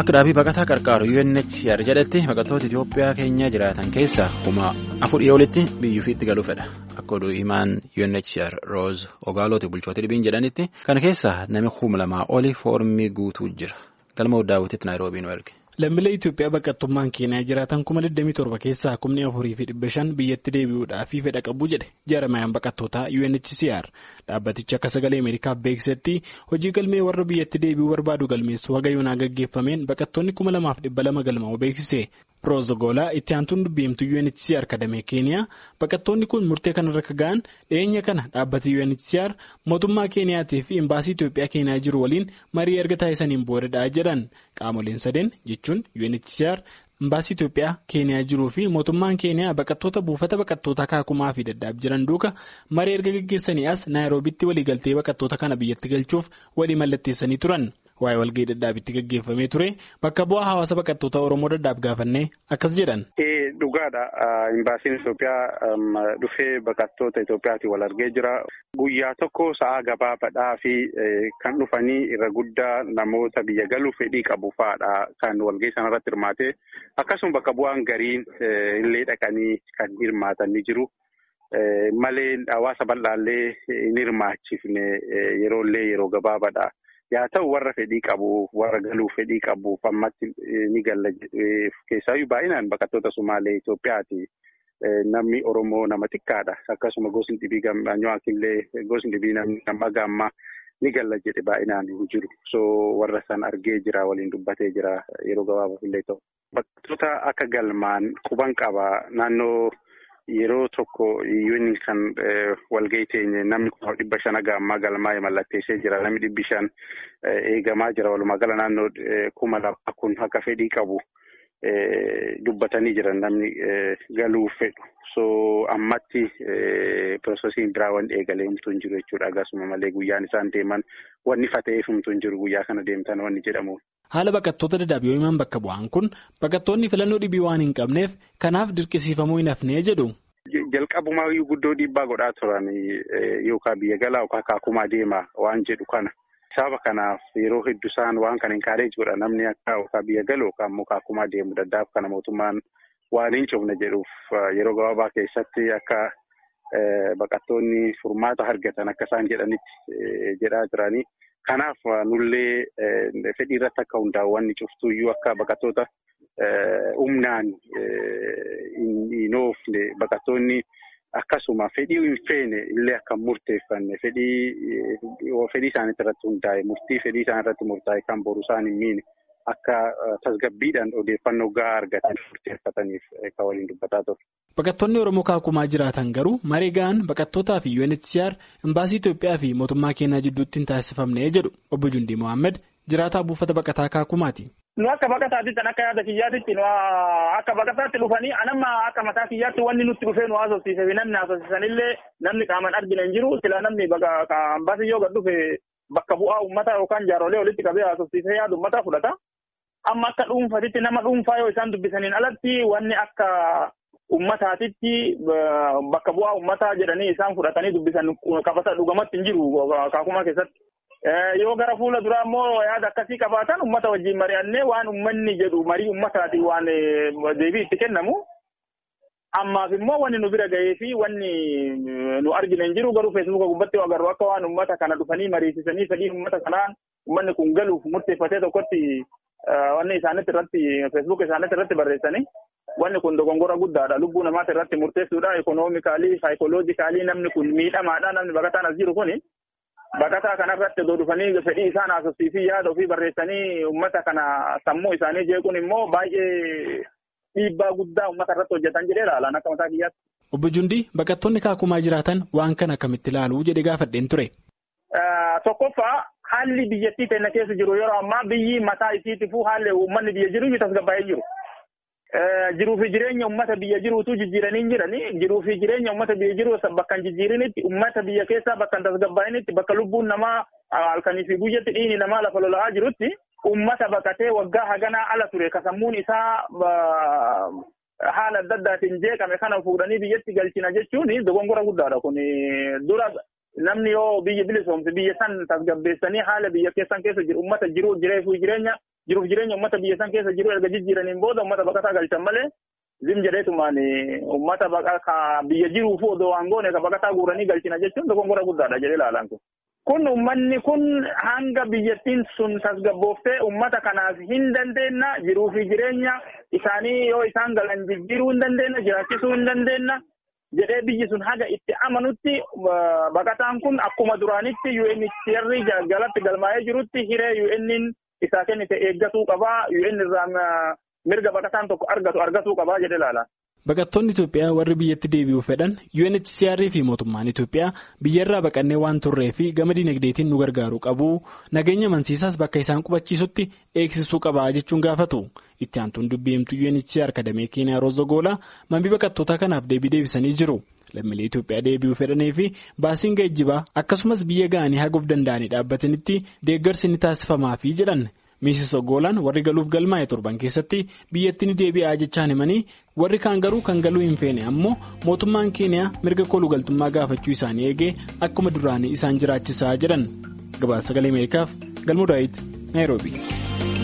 Akka dhaabii baqataa qarqaaru UNHCR jedhetti baqattoota Itoophiyaa keenya jiraatan keessaa 4,000 olitti biyya ofiitti galuu fedha. Akka oduu himaan UNHCR Rose Ogaalooti bulchoota dhibiin jedhanitti kana keessaa namni 2,000 oli foormii guutuu jira. Galma Daawwititti Naayiroobii nu erge. Lammiilee Itoophiyaa baqattummaan Keeniyaa jiraatan 27,000 keessaa 4,500 biyyatti deebi'uudhaaf fedha qabu jedhe jaarmayaan baqattootaa UNHCR. Dhaabbatichi akka sagalee Ameerikaaf beeksisetti hojii galmee warra biyyatti deebi'uu barbaadu galmeessuu haga yoonaa gaggeeffameen baqattoonni 2,200 galmaa'uu beeksise. Proozogolaa itti aantuun dubbiimtuu UNHCR kadamee Keeniyaa baqattoonni kun murtee kanarra ga'an dhiyeenya kana dhaabbati UNHCR mootummaa Keeniyaatii fi imbaasii Itoophiyaa Keeniyaa jiru waliin marii erga taasisaniin boodadhaa jedhan qaamoleen sadeen jechuun UNHCR imbaasii Itoophiyaa Keeniyaa jiruu fi mootummaan Keeniyaa baqattoota buufata baqattootaa Kaakumaa fi Daddaab jiran duuka marii erga gaggeessanii as Naayiroobitti waliigaltee baqattoota kana biyyatti galchuuf walii mallatteessanii turan. Waa'ee walgahii Daddaabitti gaggeeffamee ture bakka bu'aa hawaasa baqattoota Oromoo Daddaab gaafannee akkas jedhan. Dhugaadha. Imbaasiin Itoophiyaa dhufee baqattoota Itoophiyaatiin wal argee jira. Guyyaa tokko sa'a gabaabaadhaa fi kan dhufanii irra guddaa namoota biyya galuu fedhii qabu fa'aadha kan walgahii sanarratti hirmaate. Akkasuma bakka bu'aan gariin illee dhaqanii kan hirmaatan ni jiru. Malee hawaasa bal'aallee hin hirmaachifne yeroo gabaabaadha. Yaa ta'u warra fedhii qabu, warra galuu fedhii qabu ammatti ni galla keessaayyuu baay'inaan baqattoota Sumaalee Itoophiyaati. Namni Oromoo nama xiqqaadha. Akkasuma gosni dhibii gammaanyuwaatillee gosni dhibii nama gammaa ni galla jedhe baay'inaan hin jiru. So warra san argee jira waliin dubbatee jira yeroo gabaabaaf illee ta'u. Baqattoota akka galmaan quban qaba naannoo. Yeroo tokko UN kan walgahii teenye namni 500 gammaa galmaa'ee mallatteessee jira. Namni 500 eegamaa jira. Walumaa gala naannoo 2,000 kun akka fedhii qabu dubbatanii jiran namni galuuf fedhu. So ammatti piroosesiin biraa waan eegalee humtuun jiru jechuudha. Akkasuma malee guyyaan isaan deeman wanni fata'eef humtuun jiru guyyaa kana deemtan wanni jedhamu. Haala baqattoota Daddaab yoo himan bakka bu'aan kun baqattoonni filannoo dhibii waan hin qabneef kanaaf dirqisiifamuu hin hafnee jedhu. Jalqabumaa guddoo dhiibbaa godhaa turan yookaan biyya galaa yookaan Kaakumaa deema waan jedhu kana. Sababa kanaaf yeroo hedduu isaan waan kana inkaareej godha namni akka yookaan biyya galuu yookaan immoo Kaakumaa deemu Daddaab kana mootummaan waan hin cufne jedhuuf yeroo gabaabaa keessatti akka baqattoonni furmaata argatan akka isaan jedhanitti jedhaa jiranii. Kanaaf nullee fedhii irratti akka hundaa'u cuftuyyuu akka baqattoota humnaan hin oofne baqattoonni akkasuma fedhii hin feene illee akka murteeffanne fedhii isaaniitti irratti hundaa'e murtii fedhii isaan irratti murtaa'e kan boru isaan hin miine akka tasgabbiidhaan odeeffannoo gahaa argatan murteeffataniif kan waliin dubbataa ture. Baqattoonni Oromoo Kaakumaa jiraatan garuu marii ga'an baqattootaa fi UNHCR imbaasii Itoophiyaa fi mootummaa Keeniyaa jidduutti hin taasifamne jedhu Obbo Jundii Mohaammed jiraataa buufata baqataa Kaakumaati. Nu akka baqataatti kan akka yaada kiyyaatitti nu akka baqataatti dhufanii anamma akka mataa kiyyaatti wanni nutti dhufee nu haasofsiise fi namni haasofsiisanillee namni qaaman argina hin jiru sila namni imbaasii yoo gad dhufe bakka bu'aa uummataa yookaan jaarolee walitti qabee haasofsiisee yaada uummataa fudhata. Amma akka dhuunfaatitti nama dhuunfaa yoo isaan dubbisaniin alatti wanni akka ummataatitti bakka bu'aa ummataa jedhanii isaan fudhatanii dubbisan qabata dhugamatti hin jiru Kaakumaa keessatti. Yoo gara fuula duraa immoo yaada akkasii qabaatan ummata wajjin mari'annee waan ummanni jedhu marii ummataati waan deebii itti kennamu. Ammaaf immoo wanni nu bira ga'ee fi wanni nu argina hin jiru garuu feesbuuka gubbatti agarru akka waan ummata kana dhufanii mariisisanii fedhii ummata kanaan ummanni kun galuuf murteeffatee tokkotti wanni isaanitti irratti feesbuuka isaanitti irratti barreessanii. Wanni kun dogongora guddaadha. Lubbuu namaatti irratti murteessuudha. Ikoonoomikaalii, saayikooloojikaalii namni kun miidhamaadha. Namni baqataan as jiru kuni baqataa kanarratti iddoo dhufanii fedhii isaan haasofsiisii yaada ofii barreessanii uummata kana sammuu isaanii jeequun immoo baay'ee dhiibbaa guddaa uummata irratti hojjetan jedhee ilaalan akka mataa kiyyaatti. Obbo Jundii baqattoonni Kaakumaa jiraatan waan kana akkamitti ilaaluu jedhee gaafadheen ture. Tokkoffaa haalli biyyattii teenya keessa jiru yeroo ammaa biyyi mataa isiitiifuu haalli uummanni biyya jiru tasgabbaa'ee jiru. Jiruu fi jireenya uummata biyya jiruutu jijjiiranii jiranii jiruu fi jireenya uummata biyya jiru bakka hin jijjiirinitti uummata biyya keessaa bakka hin tasgabbaa'initti bakka lubbuun namaa halkanii fi guyyatti dhiigni namaa lafa lola'aa jirutti uummata baqatee waggaa haganaa ala ture kasammuun isaa haala adda addaatiin jeeqame kana fuudhanii biyyatti galchina jechuun dogongora guddaadha kun dura namni yoo biyya bilisoomse biyya san tasgabbeessanii haala biyya keessan keessa jiru uummata jireenya jiruuf jireenya uummata biyya san keessa jiru erga jijjiiraniin booda uummata baqataa galchan malee zim jedheetumaan uummata baqataa biyya jiruuf odoo waan goone ka baqataa guuranii galchina jechuun dogongora guddaadha jedhee ilaalan kun. Kun uummanni kun hanga biyyattiin sun tasgabbooftee uummata kanaaf hin dandeenna jiruuf jireenya isaanii yoo isaan galan jijjiiruu hin dandeenna jiraachisuu hin dandeenna. Jedhee biyyi sun haga itti amanutti baqataan kun akkuma duraanitti UNHCR jalatti galmaa'ee jirutti hiree UN'n isaa kennite eeggatuu qabaa UN irraa mirga baqataan tokko argatuu qabaa jedhee ilaala. Baqattoonni Itoophiyaa warri biyyatti deebi'uu fedhan UNHCR fi mootummaan Itoophiyaa biyyarraa baqannee waan turree fi gama dinagdeetiin nu gargaaruu qabu nageenya amansiisaas bakka isaan qubachiisutti eegsisuu qabaa jechuun gaafatu. Itti aantuun dubbiimtuu UNHCR kadamee Keeniyaa Roos Ogoolaa mambii baqattootaa kanaaf deebisanii jiru. Lammiilee Itoophiyaa deebi'uu fedhanii fi baasiin geejjibaa akkasumas biyya ga'anii haguuf danda'anii dhaabbatanitti deeggarsi ni taasifamaafi jedhan. Miisis Ogoolaan warri galuuf galmaa'e torban keessatti biyyatti ni deebi'aa jechaan himanii warri kaan garuu kan galuu hin feene ammoo mootummaan Keeniyaa mirga koluu galtummaa gaafachuu isaanii eegee akkuma duraanii isaan jiraachisaa jedhan. Gabaasa Sagalee Ameerikaaf Galmuu Daawit Naayiroobii.